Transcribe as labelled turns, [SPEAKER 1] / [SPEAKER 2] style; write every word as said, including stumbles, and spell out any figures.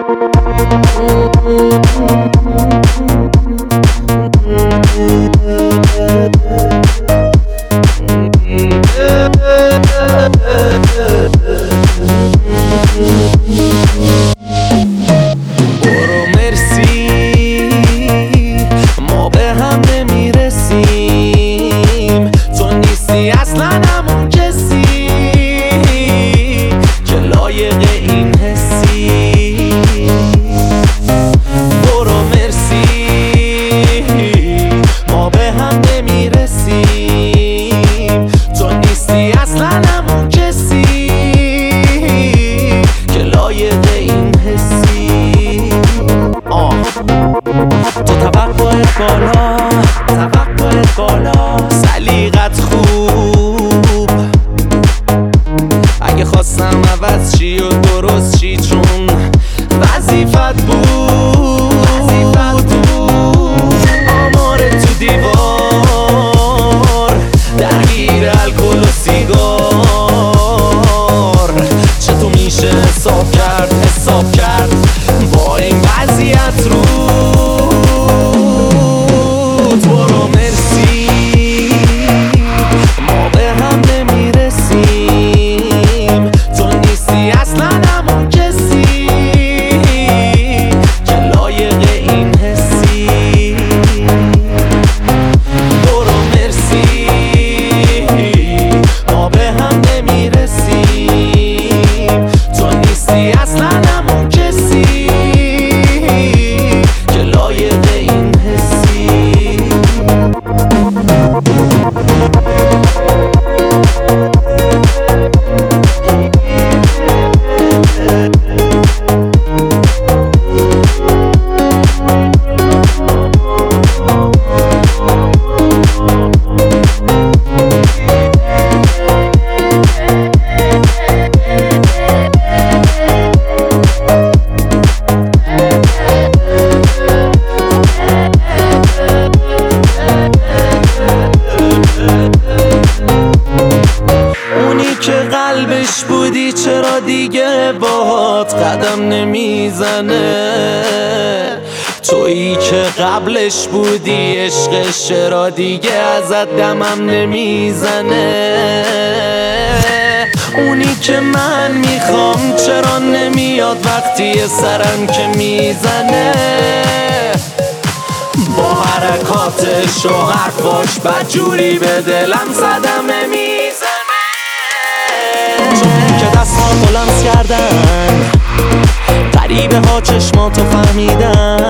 [SPEAKER 1] برو مرسی ما به هم نمیرسیم، تو نیستی اصلا همون کسی که لایق این حسی. برو مرسی ما به هم نمیرسیم، تو نیستی اصلا همون کسی که لایق این حسی. آه تو توقعت بالا، توقعت بالا، سلیقت خوب، اگه خواستم عوض چی و درست چی چون وظیفت بود، وظیفت بود. آمار تو دیوار درگیر الکل و سیگار، چطور میشه حساب کرد حساب کرد با این وضعیت رو. برو مرسی ما به هم نمیرسیم، تو نیستی اصلا همون کسی که لایق این حسی. برو مرسی ما به هم نمیرسیم، تو نیستی اصلا همون کسی که لایق این حسی. که قلبش بودی چرا دیگه باهات قدم نمیزنه، تویی که قبلش بودی عشقش چرا دیگه ازت دمم نمیزنه. اونی که من میخوام چرا نمیاد وقتی سرم که میزنه، با حرکاتش و حرفاش بدجوری به دلم صدمه میزنه. چون که دستاتو لمس کردن غریبه ها چشماتو فهمیدن،